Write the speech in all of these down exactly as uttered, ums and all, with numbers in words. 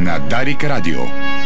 на Дарик Радио.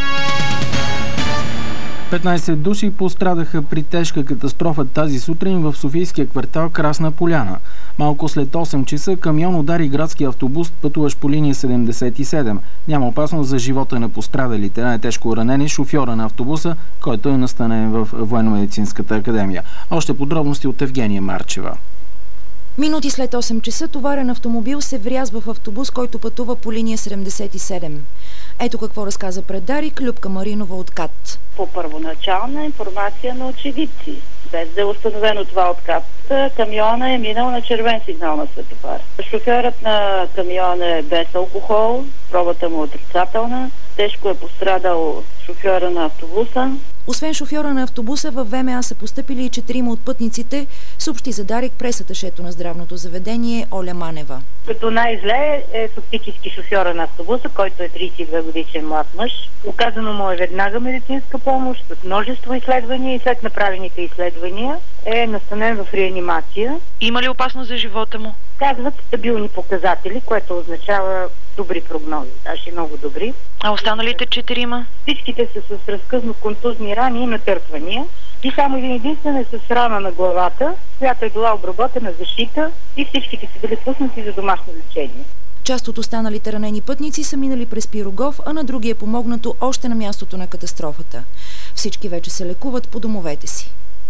петнайсет души пострадаха при тежка катастрофа тази сутрин в софийския квартал Красна поляна. Малко след осем часа камион удари градски автобус, пътуващ по линия седемдесет и седем. Няма опасност за живота на пострадалите. Най-тежко ранен е шофьора на автобуса, който е настанен в Военно-медицинската академия. Още подробности от Евгения Марчева. Минути след осем часа товарен автомобил се врязва в автобус, който пътува по линия седемдесет и седем. Ето какво разказа пред Дарик Любка Маринова от КАТ. По първоначална информация на очевидци, без да е установено това от КАТ, камиона е минал на червен сигнал на светофар. Шофьорът на камиона е без алкохол, пробата му е отрицателна, тежко е пострадал шофьора на автобуса. Освен шофьора на автобуса, във ВМА са постъпили и четирима от пътниците, съобщи за Дарик пресаташето на здравното заведение Оля Манева. Като най-зле е фактически шофьора на автобуса, който е трийсет и две годишен млад мъж. Оказано му е веднага медицинска помощ с множество изследвания и след направените изследвания е настанен в реанимация. Има ли опасност за живота му? Казват стабилни показатели, което означава добри прогнози, даже много добри. А останалите четирима? Всичките са с разкъсно-контузни рани и натъртвания. И само един единствен е с рана на главата, която е била обработена защита и всичките са били пуснати за домашно лечение. Част от останалите ранени пътници са минали през Пирогов, а на други е помогнато още на мястото на катастрофата. Всички вече се лекуват по домовете си.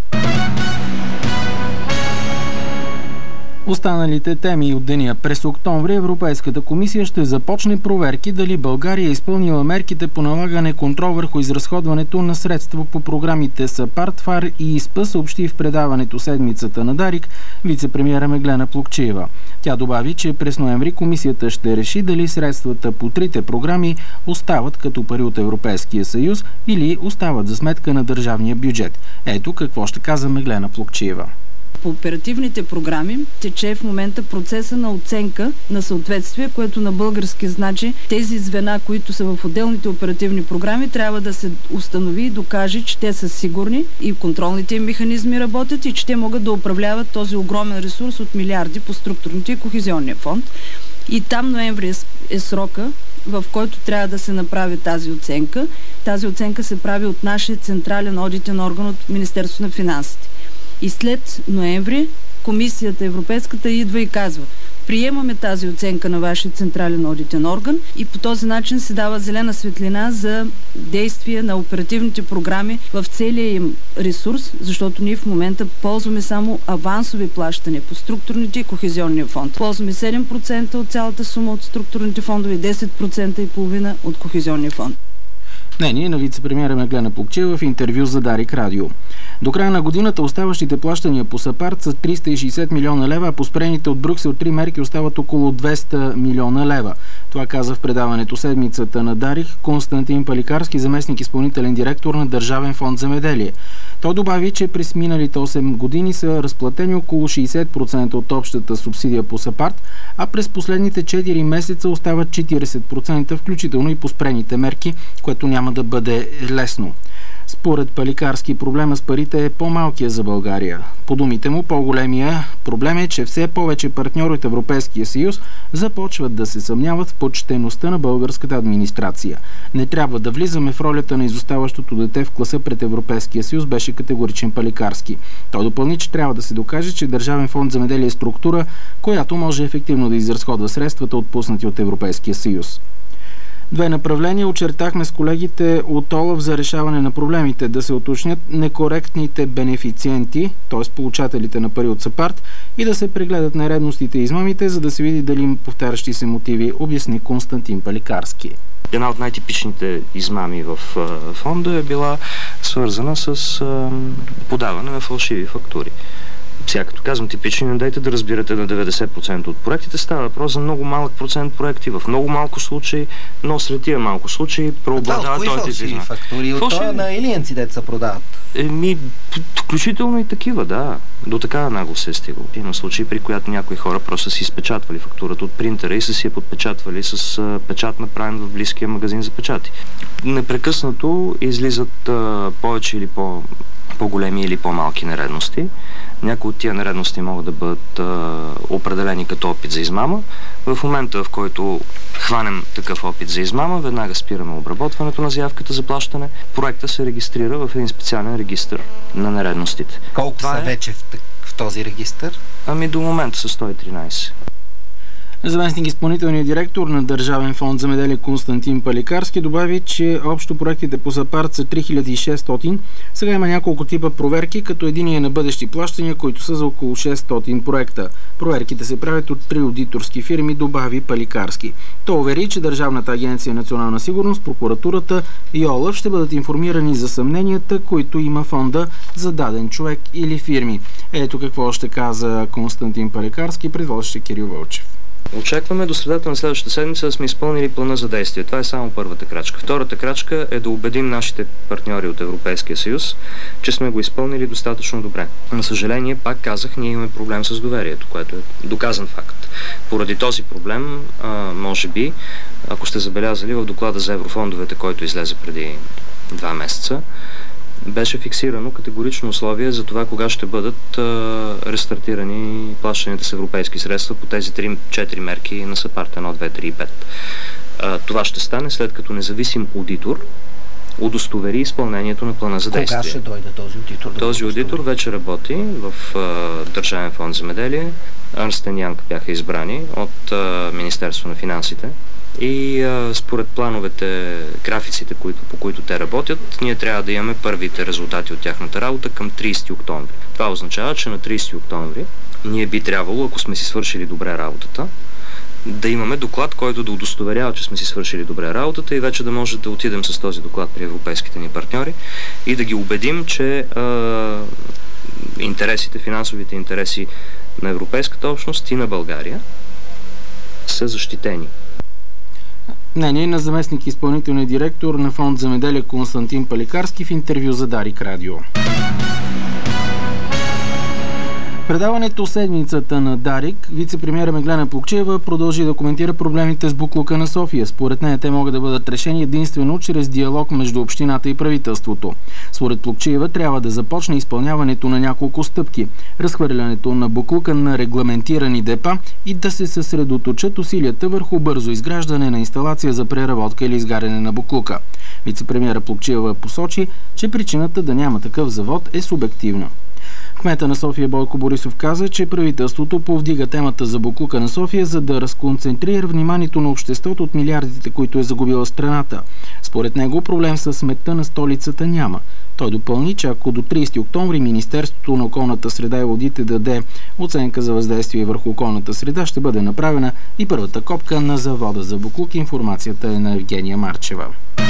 Останалите теми от деня. През октомври Европейската комисия ще започне проверки дали България е изпълнила мерките по налагане контрол върху изразходването на средства по програмите САПАРД, ФАР и ИСПА, съобщи в предаването Седмицата на Дарик вице-премиера Меглена Плугчиева. Тя добави, че през ноември комисията ще реши дали средствата по трите програми остават като пари от Европейския съюз или остават за сметка на държавния бюджет. Ето какво ще каза Меглена Плугчиева. По оперативните програми тече в момента процеса на оценка на съответствие, което на български значи тези звена, които са в отделните оперативни програми, трябва да се установи и докаже, че те са сигурни и контролните им механизми работят и че те могат да управляват този огромен ресурс от милиарди по структурните и кохезионния фонд. И там ноември е срока, в който трябва да се направи тази оценка. Тази оценка се прави от нашия централен одитен орган от Министерството на финансите. И след ноември комисията европейската идва и казва: приемаме тази оценка на вашия централен одитен орган и по този начин се дава зелена светлина за действие на оперативните програми в целия им ресурс, защото ние в момента ползваме само авансови плащания по структурните и кохезионния фонд. Ползваме седем процента от цялата сума от структурните фондове и десет процента и половина от кохезионния фонд. Мнение на вице-премиера Меглена Плугчиева в интервю за Дарик Радио. До края на годината оставащите плащания по САПАРД са триста и шейсет милиона лева, а по спрените от Брюксел три мерки остават около двеста милиона лева. Това каза в предаването Седмицата на Дарик Константин Паликарски, заместник изпълнителен директор на Държавен фонд земеделие. Той добави, че през миналите осем години са разплатени около шейсет процента от общата субсидия по САПАРД, а през последните четири месеца остават четирийсет процента, включително и по спрените мерки, което няма да бъде лесно. Според Паликарски, проблема с парите е по-малкия за България. По думите му, по-големия проблем е, че все повече партньори от Европейския съюз започват да се съмняват в почтеността на българската администрация. Не трябва да влизаме в ролята на изоставащото дете в класа пред Европейския съюз, беше категоричен Паликарски. Той допълни, че трябва да се докаже, че Държавен фонд земеделие е структура, която може ефективно да изразходва средствата, отпуснати от Европейския съюз. Две направления очертахме с колегите от ОЛАФ за решаване на проблемите. Да се уточнят некоректните бенефициенти, т.е. получателите на пари от САПАРД, и да се прегледат нередностите и измамите, за да се види дали има повтарящи се мотиви, обясни Константин Паликарски. Една от най-типичните измами в фонда е била свързана с подаване на фалшиви фактури. Сега, като казвам типични, не дайте да разбирате на деветдесет процента от проектите. Става въпрос за много малък процент проекти, в много малко случаи, но сред тия малко случаи преобладава този тип измама. Фактури от това на илиенци деца продават? Еми, включително и такива, да. До такава нагло се е стигало. Има случаи, при която някои хора просто си изпечатвали фактурата от принтера и са си я подпечатвали с а, печат, направен в близкия магазин за печати. Непрекъснато излизат а, повече или по, по-големи или по-малки нередности. Някои от тия нередности могат да бъдат а, определени като опит за измама. В момента, в който хванем такъв опит за измама, веднага спираме обработването на заявката за плащане. Проектът се регистрира в един специален регистър на нередностите. Колко Това са е... вече в, в този регистър? Ами до момента са сто и тринайсет. Заместник изпълнителният директор на Държавен фонд Земеделие Константин Паликарски добави, че общо проектите по САПАРД са три хиляди и шестстотин. Сега има няколко типа проверки, като един е на бъдещи плащания, които са за около шестстотин проекта. Проверките се правят от три аудиторски фирми, добави Паликарски. Той увери, че Държавната агенция Национална сигурност, прокуратурата и ОЛАФ ще бъдат информирани за съмненията, които има фонда за даден човек или фирми. Ето какво ще каза Константин Паликарски пред водещия Кирил Вълчев. Очакваме до средата на следващата седмица да сме изпълнили плана за действие. Това е само първата крачка. Втората крачка е да убедим нашите партньори от Европейския съюз, че сме го изпълнили достатъчно добре. На съжаление, пак казах, ние имаме проблем с доверието, което е доказан факт. Поради този проблем, а, може би, ако сте забелязали в доклада за еврофондовете, който излезе преди два месеца, беше фиксирано категорично условие за това кога ще бъдат а, рестартирани плащанията с европейски средства по тези три-четири мерки на САПАРД едно, две, три и пет. А, това ще стане след като независим аудитор удостовери изпълнението на плана за действие. Кога ще дойде този аудитор? Да този аудитор вече работи в а, Държавен фонд Земеделие. Ernst енд Young бяха избрани от а, Министерство на финансите. И а, според плановете, графиците, които, по които те работят, ние трябва да имаме първите резултати от тяхната работа към трийсети октомври. Това означава, че на трийсети октомври ние би трябвало, ако сме си свършили добре работата, да имаме доклад, който да удостоверява, че сме си свършили добре работата и вече да може да отидем с този доклад при европейските ни партньори и да ги убедим, че а, интересите, финансовите интереси на Европейската общност и на България са защитени. Мнение на заместник изпълнителния директор на фонд Земеделие Константин Паликарски в интервю за Дарик Радио. Предаването седмицата на Дарик, вице-премиера Меглена Плугчиева продължи да коментира проблемите с буклука на София. Според нея те могат да бъдат решени единствено чрез диалог между общината и правителството. Според Плугчиева трябва да започне изпълняването на няколко стъпки. Разхвърлянето на буклука на регламентирани депа и да се съсредоточат усилията върху бързо изграждане на инсталация за преработка или изгаряне на буклука. Вице-премиера Плугчиева посочи, че причината да няма такъв завод е субективна. Кмета на София Бойко Борисов каза, че правителството повдига темата за буклука на София, за да разконцентрира вниманието на обществото от милиардите, които е загубила страната. Според него проблем с сметта на столицата няма. Той допълни, че ако до трийсети октомври Министерството на околната среда и водите даде оценка за въздействие върху околната среда, ще бъде направена и първата копка на завода за буклук. Информацията е на Евгения Марчева.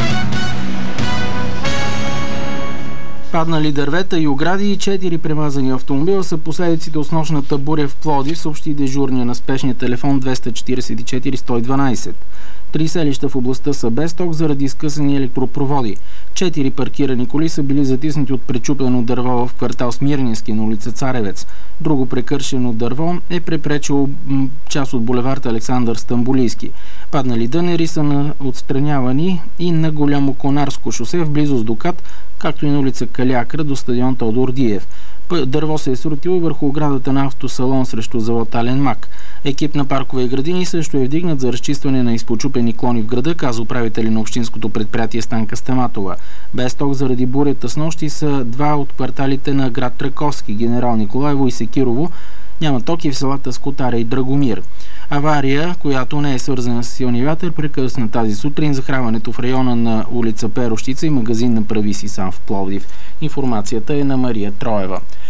Паднали дървета и огради и четири премазани автомобила са последиците от снощната буря в Пловдив, съобщи дежурния на спешния телефон двеста четирийсет и четири сто и дванайсет. Три селища в областта са без ток заради скъсани електропроводи. Четири паркирани коли са били затиснати от пречупено дърво в квартал Смирненски на улица Царевец. Друго прекършено дърво е препречило част от булевард Александър Стамбулийски. Паднали дънери са отстранявани и на Голямо Конарско шосе в близост до КАТ, както и на улица Калякра до стадион Тодор Диев. Дърво се е срутило върху оградата на автосалон срещу завод Ален Мак. Екип на паркове и градини също е вдигнат за разчистване на изпочупени клони в града, каза управители на общинското предприятие Станка Стаматова. Без ток заради бурята с нощи са два от кварталите на град Траковски, Генерал Николаево и Секирово. Няма ток и в селата Скотаря и Драгомир. Авария, която не е свързана с силния вятър, прекъсна тази сутрин захранването в района на улица Перощица и магазин на Прави си сам в Пловдив. Информацията е на Мария Троева.